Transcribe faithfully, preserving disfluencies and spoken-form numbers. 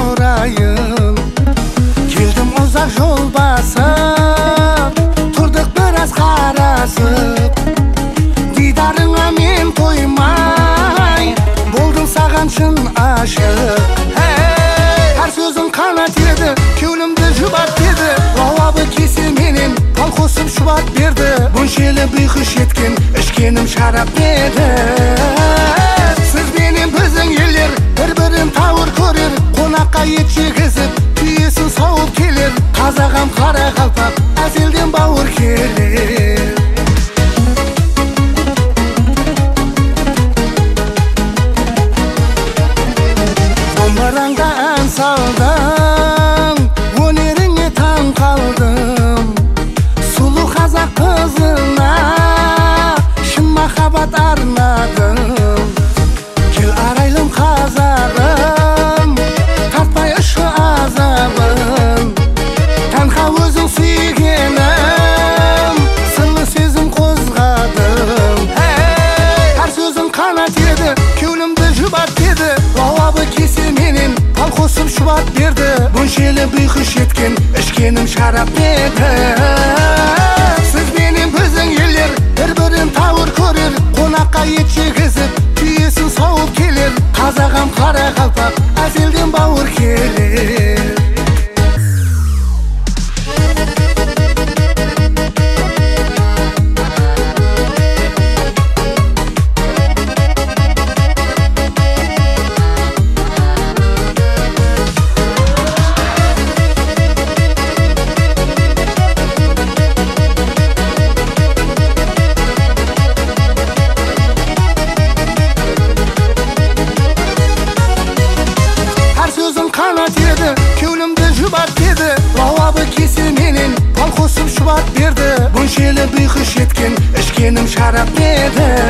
орайын. Келдім ұзақ жол басып, тұрдық біраз қарасып. Дидарыңа мен тоймай, болдың саған шын ашық. Әр сөзің қанат еді, кеулімді жұбат деді. Лауабы кесе менен пал қосып шұбат берді. Бөншелі бұйқыш еткен, ішкенім шарап деді. Сіз менен біздің елдер бір-бірін тауыр көрер. Қонаққа ет жегізіп, түйесін сауып келер. Қазағам қара қалпақ, әзелден бауыр келер. Домбыраңда ән салдың, өнеріңе таң қалдым. Сұлу қазақ қызына шын махаббат арнадым. Кел арайлым қазағым, тартпай ұшы азабын. Тәнха өзің сүйгенім, сырлы сезім қозғадым. Әр сөзің қанат еді, кеулімді жұбат деді. Лауабы кесе менен пал қосып шұбат берді. Бөншелі бұйқыш еткен, ішкенім шарап деді. Сіз менен біздің елдер бір-бірін тауыр көрер. Қонаққа ет жегізіп, түйесін сауып келер. Қазағам қара қалпақ, әзелден бауыр келер. Қанат еді, кеулімді жұбат деді. Лауабы кесе менен пал қосып шұбат берді. Бөншелі бұйқыш еткен, ішкенім шарап деді.